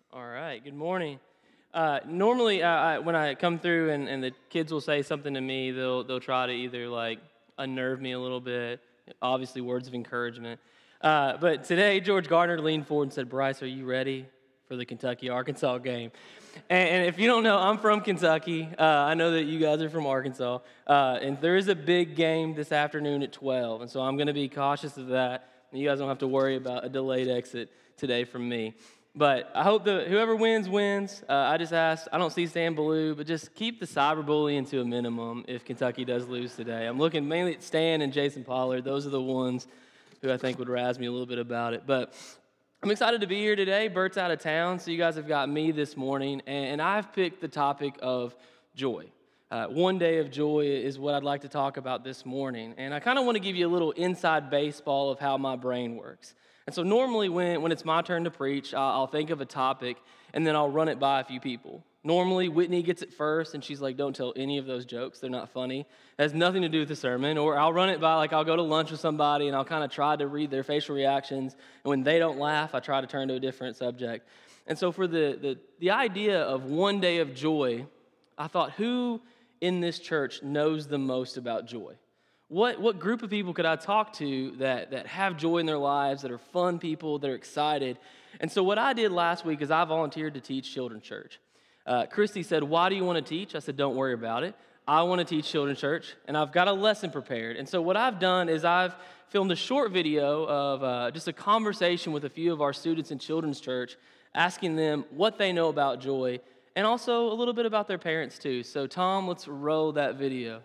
All right, good morning. Normally, when I come through and the kids will say something to me, they'll try to either like unnerve me a little bit, obviously words of encouragement. But today, George Gardner leaned forward and said, "Bryce, are you ready for the Kentucky-Arkansas game?" And if you don't know, I'm from Kentucky. I know that you guys are from Arkansas. And there is a big game this afternoon at 12, and so I'm going to be cautious of that. You guys don't have to worry about a delayed exit today from me. But I hope that whoever wins. I just asked, I don't see Stan Ballou, but just keep the cyberbullying to a minimum if Kentucky does lose today. I'm looking mainly at Stan and Jason Pollard. Those are the ones who I think would razz me a little bit about it. But I'm excited to be here today. Bert's out of town, so you guys have got me this morning. And I've picked the topic of joy. One day of joy is what I'd like to talk about this morning. And I kind of want to give you a little inside baseball of how my brain works. And so normally when it's my turn to preach, I'll think of a topic, and then I'll run it by a few people. Normally, Whitney gets it first, and she's like, "Don't tell any of those jokes. They're not funny. It has nothing to do with the sermon." Or I'll run it by, I'll go to lunch with somebody, and I'll kind of try to read their facial reactions. And when they don't laugh, I try to turn to a different subject. And so for the idea of one day of joy, I thought, who in this church knows the most about joy? What group of people could I talk to that have joy in their lives, that are fun people, that are excited? And so what I did last week is I volunteered to teach children's church. Christy said, "Why do you want to teach?" I said, "Don't worry about it. I want to teach children's church, and I've got a lesson prepared." And so what I've done is I've filmed a short video of just a conversation with a few of our students in children's church, asking them what they know about joy, and also a little bit about their parents too. So Tom, let's roll that video.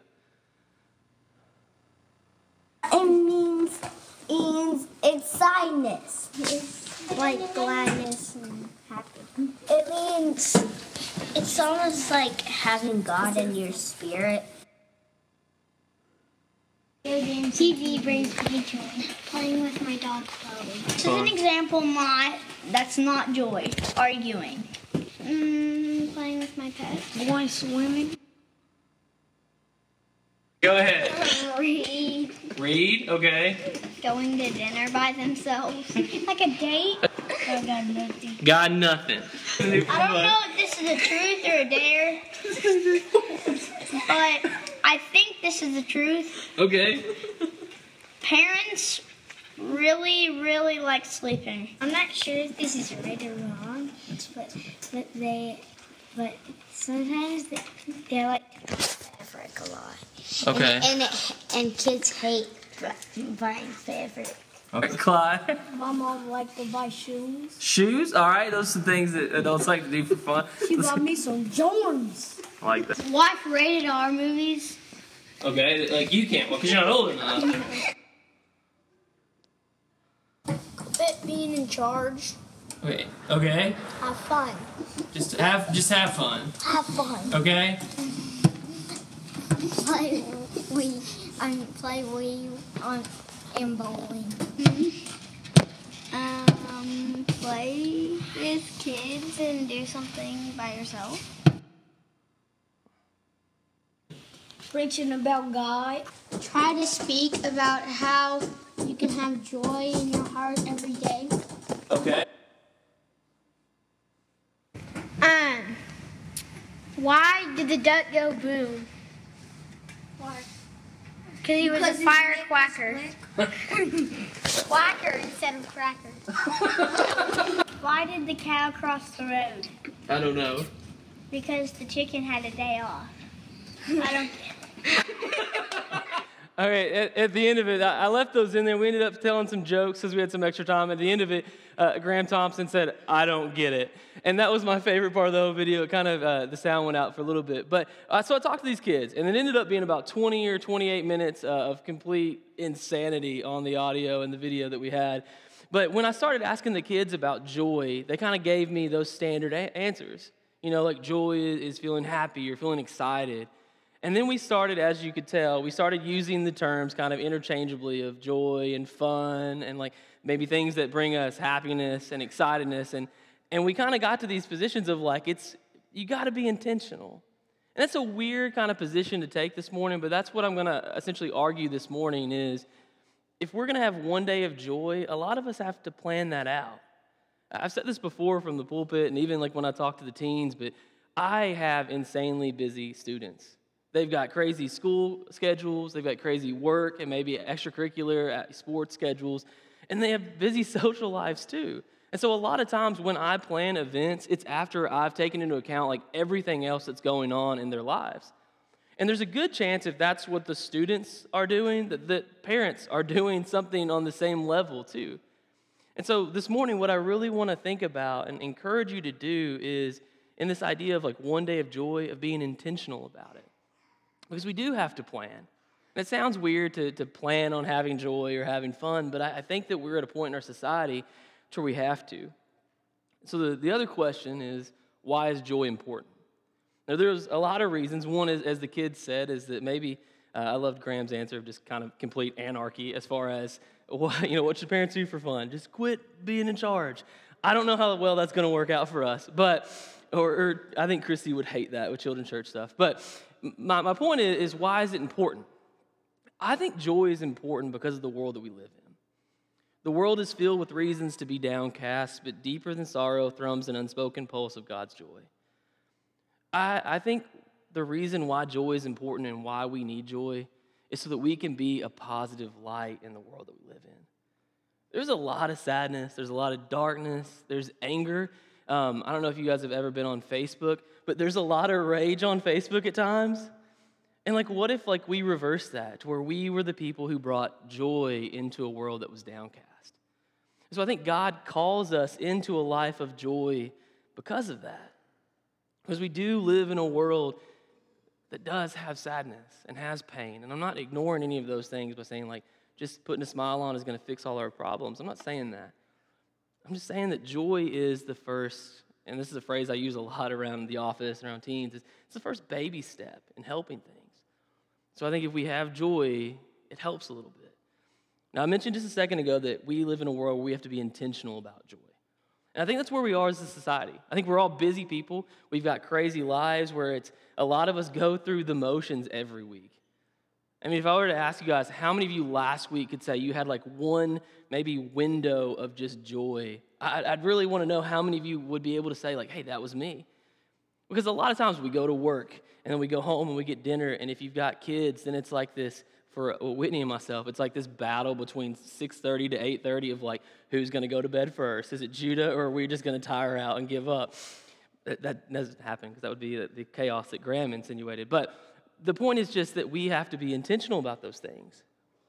It means excitement. It's like gladness and happiness. It means it's almost like having God in your spirit. TV brings me joy. Playing with my dog Chloe. As an example, that's not joy. Arguing. Playing with my pet. Going swimming. Go ahead. Read, okay. going to dinner by themselves, like a date. Got nothing. I don't know if this is a truth or a dare, but I think this is the truth. Okay. Parents really, really like sleeping. I'm not sure if this is right or wrong, but sometimes they like to fabric a lot. Okay. And kids hate buying fabric. Okay. Clyde. My mom liked to buy shoes. Shoes? All right. Those are things that adults like to do for fun. She bought me some Jordans. I like that. Watch rated R movies. Okay. Like you can't, because you're not old enough. Quit being in charge. Okay. Okay. Have fun. Just have fun. Have fun. Okay. Play Wii and bowling. Play with kids and do something by yourself. Preaching about God. Try to speak about how you can have joy in your heart every day. Okay. Why did the duck go boom? Why? Because he was a firecracker. Quacker instead of cracker. Why did the cow cross the road? I don't know. Because the chicken had a day off. I don't get it. All right, at the end of it, I left those in there. We ended up telling some jokes because we had some extra time. At the end of it, Graham Thompson said, "I don't get it." And that was my favorite part of the whole video. It kind of, the sound went out for a little bit. But so I talked to these kids, and it ended up being about 20 or 28 minutes of complete insanity on the audio and the video that we had. But when I started asking the kids about joy, they kind of gave me those standard answers. You know, like joy is feeling happy or feeling excited. And then we started, as you could tell, we started using the terms kind of interchangeably of joy and fun and like maybe things that bring us happiness and excitedness. And we kind of got to these positions of like, you got to be intentional. And that's a weird kind of position to take this morning, but that's what I'm going to essentially argue this morning is if we're going to have one day of joy, a lot of us have to plan that out. I've said this before from the pulpit and even like when I talk to the teens, but I have insanely busy students. They've got crazy school schedules, they've got crazy work and maybe extracurricular sports schedules, and they have busy social lives too. And so a lot of times when I plan events, it's after I've taken into account like everything else that's going on in their lives. And there's a good chance if that's what the students are doing, that parents are doing something on the same level too. And so this morning, what I really want to think about and encourage you to do is in this idea of like one day of joy, of being intentional about it. Because we do have to plan. And it sounds weird to plan on having joy or having fun, but I think that we're at a point in our society to where we have to. So the other question is, why is joy important? Now, there's a lot of reasons. One is, as the kids said, is that maybe, I loved Graham's answer of just kind of complete anarchy as far as, what should parents do for fun? Just quit being in charge. I don't know how well that's going to work out for us, but, or I think Christy would hate that with children's church stuff. But my point is, why is it important? I think joy is important because of the world that we live in. The world is filled with reasons to be downcast, but deeper than sorrow thrums an unspoken pulse of God's joy. I think the reason why joy is important and why we need joy is so that we can be a positive light in the world that we live in. There's a lot of sadness. There's a lot of darkness. There's anger. I don't know if you guys have ever been on Facebook, but there's a lot of rage on Facebook at times. And what if we reversed that to where we were the people who brought joy into a world that was downcast? So I think God calls us into a life of joy because of that. Because we do live in a world that does have sadness and has pain. And I'm not ignoring any of those things by saying just putting a smile on is going to fix all our problems. I'm not saying that. I'm just saying that joy is the first, and this is a phrase I use a lot around the office, around teens, it's the first baby step in helping things. So I think if we have joy, it helps a little bit. Now, I mentioned just a second ago that we live in a world where we have to be intentional about joy. And I think that's where we are as a society. I think we're all busy people. We've got crazy lives where a lot of us go through the motions every week. I mean, if I were to ask you guys, how many of you last week could say you had one maybe window of just joy? I'd really want to know how many of you would be able to say hey, that was me. Because a lot of times we go to work and then we go home and we get dinner, and if you've got kids, then it's like this, for Whitney and myself, it's like this battle between 6:30 to 8:30 of who's going to go to bed first. Is it Judah, or are we just going to tire out and give up? That doesn't happen, because that would be the chaos that Graham insinuated. But the point is just that we have to be intentional about those things.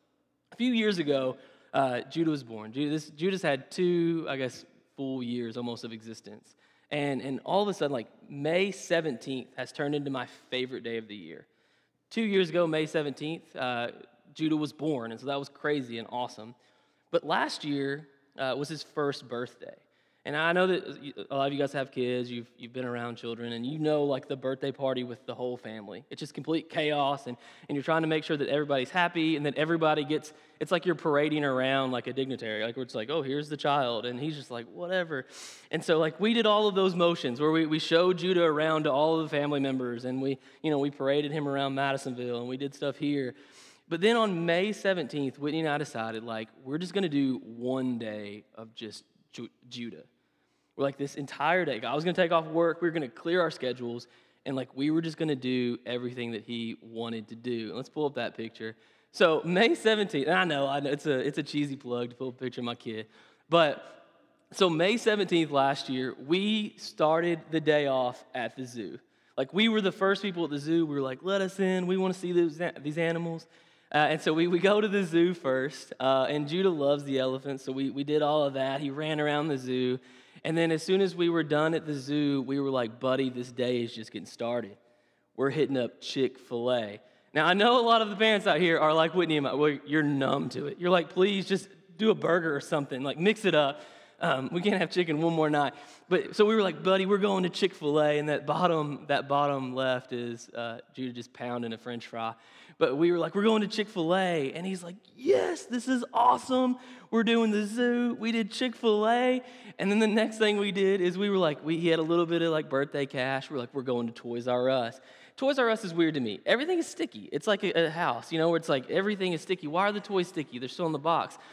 A few years ago, Judah was born. Judah's had 2, full years almost of existence. And all of a sudden, May 17th has turned into my favorite day of the year. 2 years ago, May 17th, Judah was born, and so that was crazy and awesome. But last year was his first birthday. And I know that a lot of you guys have kids, you've been around children, and you know the birthday party with the whole family. It's just complete chaos, and you're trying to make sure that everybody's happy and that everybody gets, it's like you're parading around like a dignitary, where it's oh, here's the child, and he's just whatever. And so we did all of those motions where we showed Judah around to all of the family members, and we paraded him around Madisonville, and we did stuff here. But then on May 17th, Whitney and I decided we're just going to do one day of just Judah. We're this entire day. I was going to take off work. We were going to clear our schedules. And we were just going to do everything that he wanted to do. Let's pull up that picture. So May 17th, and I know it's a cheesy plug to pull up a picture of my kid. But so May 17th last year, we started the day off at the zoo. We were the first people at the zoo. We were let us in. We want to see these animals. And so we go to the zoo first. And Judah loves the elephants. So we did all of that. He ran around the zoo. And then as soon as we were done at the zoo, we were buddy, this day is just getting started. We're hitting up Chick-fil-A. Now, I know a lot of the parents out here are like Whitney and I, well, you're numb to it. You're please just do a burger or something, mix it up. We can't have chicken one more night. But so we were buddy, we're going to Chick-fil-A, and that bottom left is Judah just pounding a French fry. But we were we're going to Chick-fil-A, and he's yes, this is awesome. We're doing the zoo. We did Chick-fil-A, and then the next thing we did is we were he had a little bit of birthday cash. We're we're going to Toys R Us. Toys R Us is weird to me. Everything is sticky. It's like a house, where it's everything is sticky. Why are the toys sticky? They're still in the box.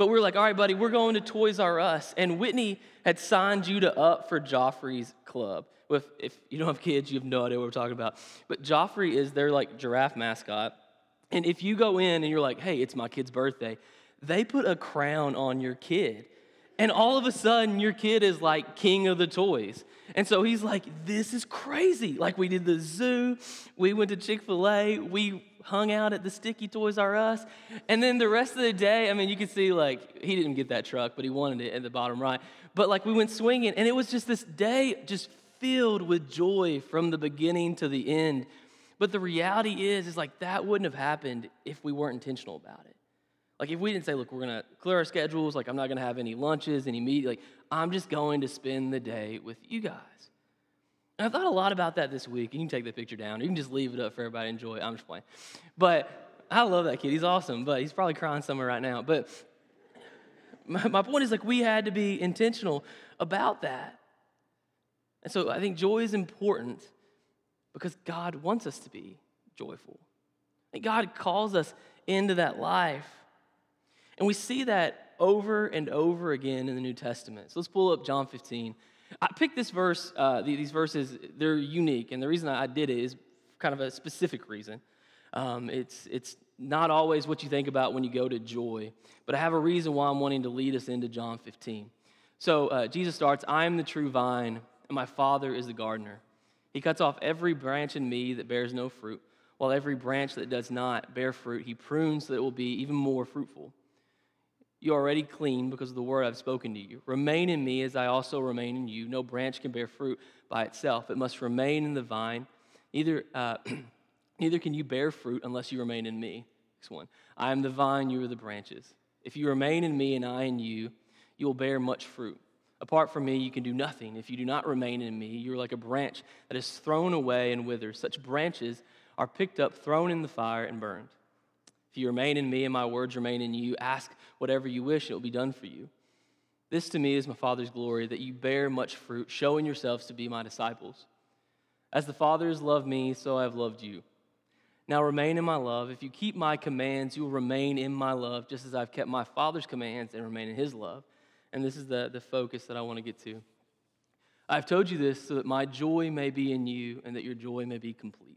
But we're like, all right, buddy, we're going to Toys R Us. And Whitney had signed Judah up for Joffrey's club. If you don't have kids, you have no idea what we're talking about. But Joffrey is their like giraffe mascot. And if you go in and you're like, hey, it's my kid's birthday, they put a crown on your kid. And all of a sudden, your kid is like king of the toys. And so he's like, this is crazy. Like, we did the zoo, we went to Chick-fil-A, we hung out at the Sticky Toys R Us. And then the rest of the day, I mean, you can see, like, he didn't get that truck, but he wanted it at the bottom right. But, like, we went swinging, and it was just this day just filled with joy from the beginning to the end. But the reality is like, that wouldn't have happened if we weren't intentional about it. Like, if we didn't say, look, we're going to clear our schedules, like, I'm not going to have any lunches, any meat, like, I'm just going to spend the day with you guys. And I thought a lot about that this week. You can take the picture down. You can just leave it up for everybody to enjoy. I'm just playing. But I love that kid. He's awesome, but he's probably crying somewhere right now. But my point is, like, we had to be intentional about that. And so I think joy is important because God wants us to be joyful. And God calls us into that life. And we see that over and over again in the New Testament. So let's pull up John 15. I picked this verse, these verses, they're unique. And the reason I did it is kind of a specific reason. It's not always what you think about when you go to joy. But I have a reason why I'm wanting to lead us into John 15. So Jesus starts, I am the true vine, and my Father is the gardener. He cuts off every branch in me that bears no fruit, while every branch that does not bear fruit, he prunes so that it will be even more fruitful. You are already clean because of the word I've spoken to you. Remain in me as I also remain in you. No branch can bear fruit by itself. It must remain in the vine. Neither can you bear fruit unless you remain in me. Next one. I am the vine, you are the branches. If you remain in me and I in you, you will bear much fruit. Apart from me, you can do nothing. If you do not remain in me, you are like a branch that is thrown away and withers. Such branches are picked up, thrown in the fire, and burned. If you remain in me and my words remain in you, ask whatever you wish, and it will be done for you. This to me is my Father's glory, that you bear much fruit, showing yourselves to be my disciples. As the Father has loved me, so I have loved you. Now remain in my love. If you keep my commands, you will remain in my love, just as I've kept my Father's commands and remain in his love. And this is the focus that I want to get to. I've told you this so that my joy may be in you and that your joy may be complete.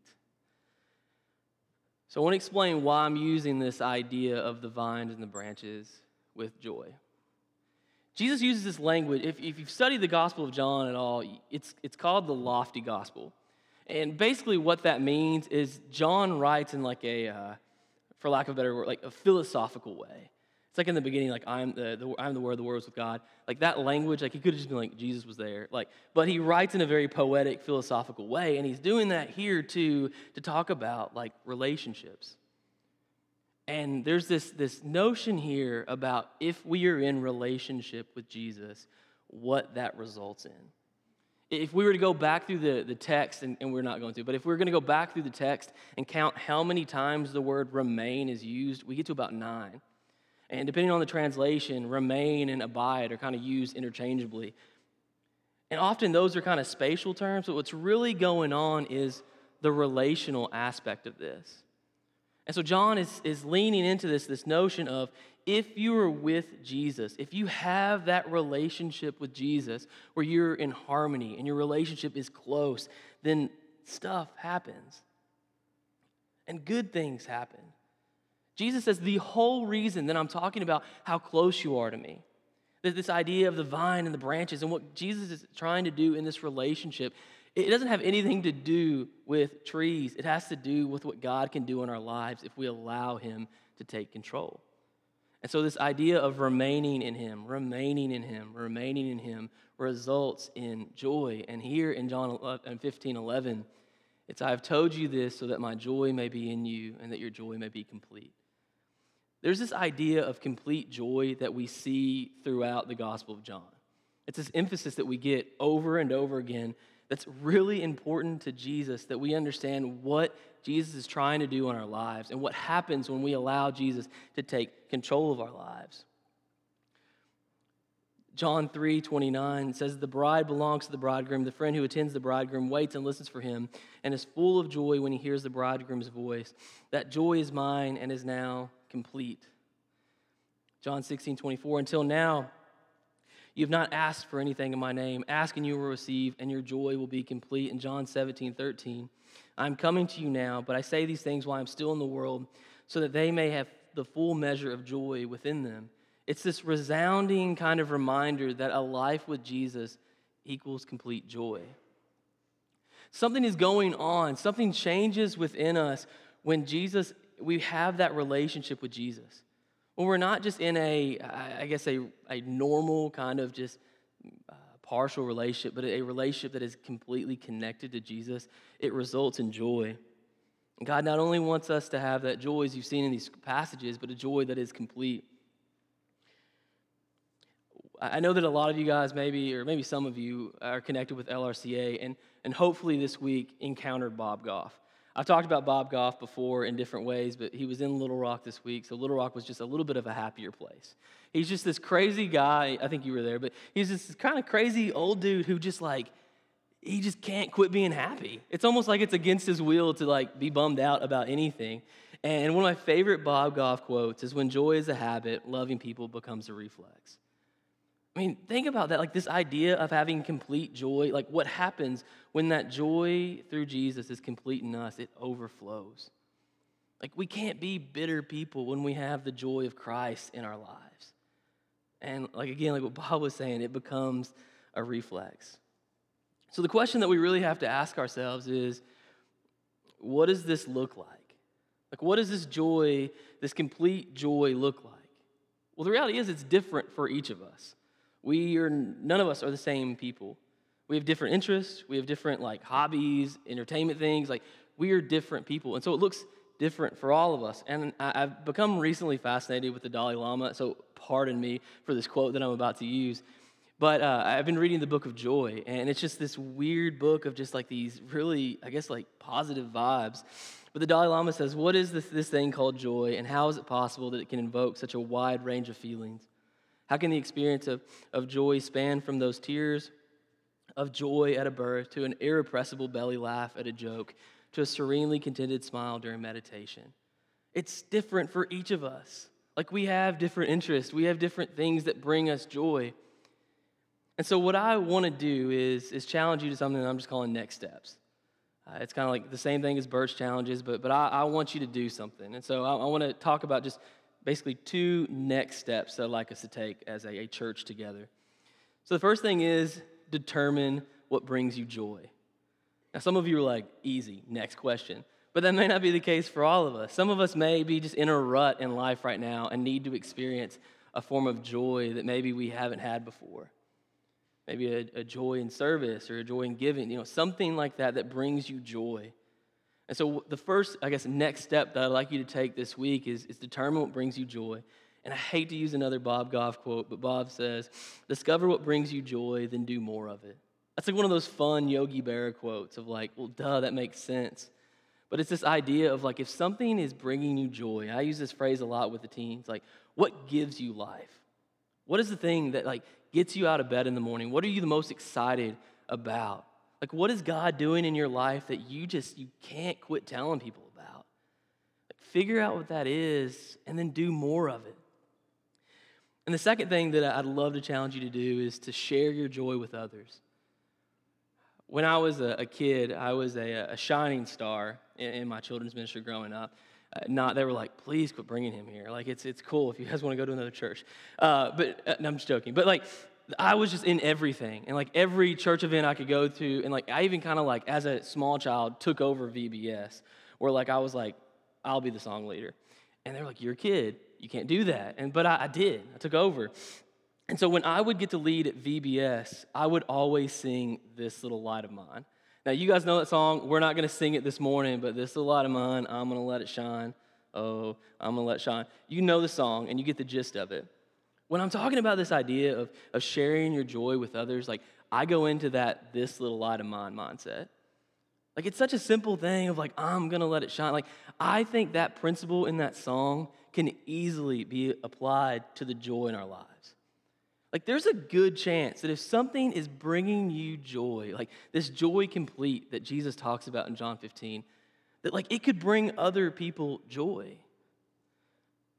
So I want to explain why I'm using this idea of the vines and the branches with joy. Jesus uses this language. If you've studied the Gospel of John at all, it's called the lofty gospel. And basically what that means is John writes in like a, for lack of a better word, like a philosophical way. It's like in the beginning, like I'm the Word, the Word was with God. Like that language, like he could have just been like Jesus was there. Like, but he writes in a very poetic, philosophical way, and he's doing that here too to talk about like relationships. And there's this notion here about if we are in relationship with Jesus, what that results in. If we were to go back through the text, and we're not going to, but if we're going to go back through the text and count how many times the word remain is used, we get to about 9. And depending on the translation, remain and abide are kind of used interchangeably. And often those are kind of spatial terms, but what's really going on is the relational aspect of this. And so John is leaning into this notion of if you are with Jesus, if you have that relationship with Jesus where you're in harmony and your relationship is close, then stuff happens. And good things happen. Jesus says the whole reason that I'm talking about how close you are to me, that this idea of the vine and the branches and what Jesus is trying to do in this relationship, it doesn't have anything to do with trees. It has to do with what God can do in our lives if we allow him to take control. And so this idea of remaining in him results in joy. And here in John 15:11, it's, I have told you this so that my joy may be in you and that your joy may be complete. There's this idea of complete joy that we see throughout the Gospel of John. It's this emphasis that we get over and over again that's really important to Jesus, that we understand what Jesus is trying to do in our lives and what happens when we allow Jesus to take control of our lives. John 3:29 says, the bride belongs to the bridegroom. The friend who attends the bridegroom waits and listens for him and is full of joy when he hears the bridegroom's voice. That joy is mine and is now complete. John 16:24, until now, you have not asked for anything in my name. Ask and you will receive, and your joy will be complete. In John 17:13, I'm coming to you now, but I say these things while I'm still in the world, so that they may have the full measure of joy within them. It's this resounding kind of reminder that a life with Jesus equals complete joy. Something is going on. Something changes within us when we have that relationship with Jesus. When we're not just in a normal kind of just partial relationship, but a relationship that is completely connected to Jesus, it results in joy. And God not only wants us to have that joy, as you've seen in these passages, but a joy that is complete. I know that a lot of you guys maybe some of you are connected with LRCA and hopefully this week encountered Bob Goff. I've talked about Bob Goff before in different ways, but he was in Little Rock this week, so Little Rock was just a little bit of a happier place. He's just this crazy guy. I think you were there, but he's this kind of crazy old dude who he just can't quit being happy. It's almost like it's against his will to be bummed out about anything. And one of my favorite Bob Goff quotes is, when joy is a habit, loving people becomes a reflex. I mean, think about that, this idea of having complete joy, what happens when that joy through Jesus is complete in us, it overflows. We can't be bitter people when we have the joy of Christ in our lives. And again, what Bob was saying, it becomes a reflex. So the question that we really have to ask ourselves is, what does this look like? What does this joy, this complete joy look like? Well, the reality is it's different for each of us. None of us are the same people. We have different interests. We have different hobbies, entertainment things. We are different people. And so it looks different for all of us. And I've become recently fascinated with the Dalai Lama. So pardon me for this quote that I'm about to use. But I've been reading the Book of Joy. And it's just this weird book of just these really, positive vibes. But the Dalai Lama says, what is this thing called joy? And how is it possible that it can invoke such a wide range of feelings? How can the experience of joy span from those tears of joy at a birth to an irrepressible belly laugh at a joke to a serenely contented smile during meditation? It's different for each of us. We have different interests. We have different things that bring us joy. And so what I want to do is challenge you to something that I'm just calling next steps. It's kind of the same thing as Birch challenges, but I want you to do something. And so I want to talk about just basically 2 next steps that I'd like us to take as a church together. So the first thing is determine what brings you joy. Now, some of you are like, easy, next question. But that may not be the case for all of us. Some of us may be just in a rut in life right now and need to experience a form of joy that maybe we haven't had before. Maybe a joy in service or a joy in giving, something like that brings you joy. And so the first, next step that I'd like you to take this week is determine what brings you joy. And I hate to use another Bob Goff quote, but Bob says, discover what brings you joy, then do more of it. That's one of those fun Yogi Berra quotes of well, duh, that makes sense. But it's this idea of if something is bringing you joy, I use this phrase a lot with the teens, what gives you life? What is the thing that gets you out of bed in the morning? What are you the most excited about? What is God doing in your life that you can't quit telling people about? Figure out what that is and then do more of it. And the second thing that I'd love to challenge you to do is to share your joy with others. When I was a kid, I was a shining star in my children's ministry growing up. They were like, please quit bringing him here. It's cool if you guys want to go to another church. No, I'm just joking. But I was just in everything, and every church event I could go to, and I even kind of as a small child took over VBS, where I was I'll be the song leader, and they're like, you're a kid, you can't do that, but I did, I took over, and so when I would get to lead at VBS, I would always sing This Little Light of Mine. Now you guys know that song. We're not going to sing it this morning, but this little light of mine, I'm going to let it shine. Oh, I'm going to let it shine. You know the song, and you get the gist of it. When I'm talking about this idea of sharing your joy with others, I go into this little light of mine mindset. It's such a simple thing of I'm going to let it shine. I think that principle in that song can easily be applied to the joy in our lives. There's a good chance that if something is bringing you joy, this joy complete that Jesus talks about in John 15, that it could bring other people joy.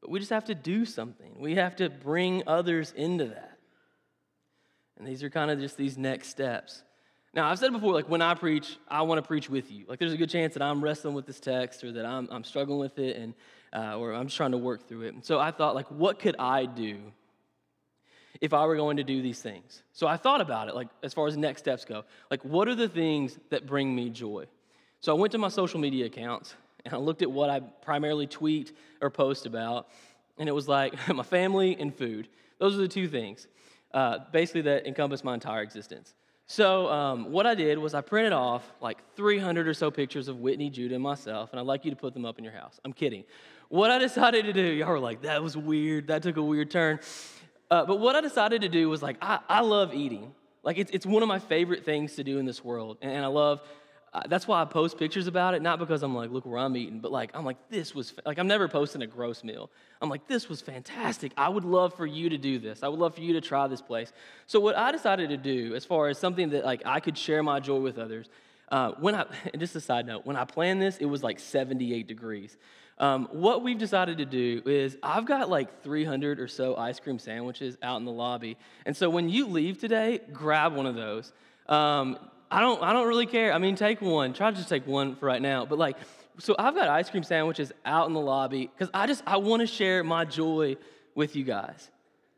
But we just have to do something. We have to bring others into that. And these are kind of just these next steps. Now, I've said before, like when I preach, I want to preach with you. Like there's a good chance that I'm wrestling with this text or that I'm struggling with it and or I'm just trying to work through it. And so I thought, like, what could I do if I were going to do these things? So I thought about it, like as far as next steps go. Like, what are the things that bring me joy? So I went to my social media accounts and I looked at what I primarily tweet or post about, and it was like my family and food. Those are the two things, basically, that encompass my entire existence. So what I did was I printed off like 300 or so pictures of Whitney, Judah, and myself, and I'd like you to put them up in your house. I'm kidding. What I decided to do, y'all were like, that was weird. That took a weird turn. But what I decided to do was like, I love eating. Like it's one of my favorite things to do in this world, and I love. That's why I post pictures about it, not because I'm like, look where I'm eating, but like, I'm like, this was, like, I'm never posting a gross meal. I'm like, this was fantastic. I would love for you to do this. I would love for you to try this place. So what I decided to do, as far as something that like I could share my joy with others, just a side note, when I planned this, it was like 78 degrees. What we've decided to do is I've got like 300 or so ice cream sandwiches out in the lobby. And so when you leave today, grab one of those. I don't really care. I mean, take one. Try to just take one for right now. But like, so I've got ice cream sandwiches out in the lobby because I want to share my joy with you guys.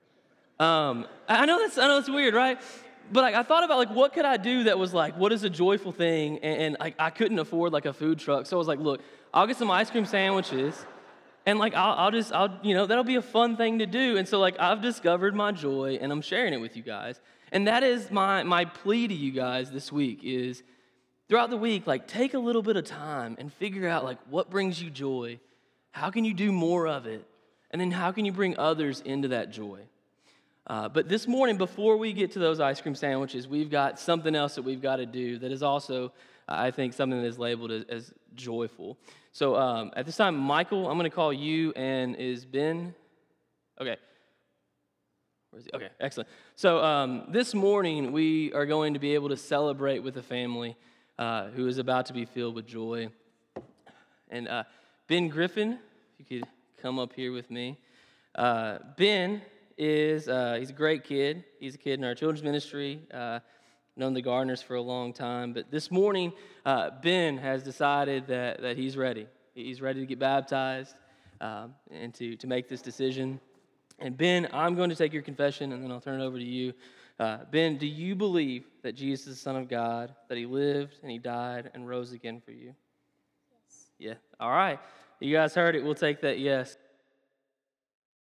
I know that's weird, right? But like, I thought about like, what could I do that was like, what is a joyful thing? And I couldn't afford like a food truck, so I was like, look, I'll get some ice cream sandwiches, and like I'll that'll be a fun thing to do. And so like, I've discovered my joy, and I'm sharing it with you guys. And that is my plea to you guys this week is throughout the week, like take a little bit of time and figure out like what brings you joy. How can you do more of it? And then how can you bring others into that joy? But this morning, before we get to those ice cream sandwiches, we've got something else that we've got to do that is also, I think, something that is labeled as joyful. So at this time, Michael, I'm going to call you, and is Ben? Okay. Where is he? Okay, excellent. So this morning, we are going to be able to celebrate with a family who is about to be filled with joy. And Ben Griffin, if you could come up here with me. Ben is, he's a great kid. He's a kid in our children's ministry, known the Gardeners for a long time. But this morning, Ben has decided that he's ready. He's ready to get baptized and to make this decision. And Ben, I'm going to take your confession, and then I'll turn it over to you. Ben, do you believe that Jesus is the Son of God, that he lived and he died and rose again for you? Yes. Yeah. All right. You guys heard it. We'll take that yes.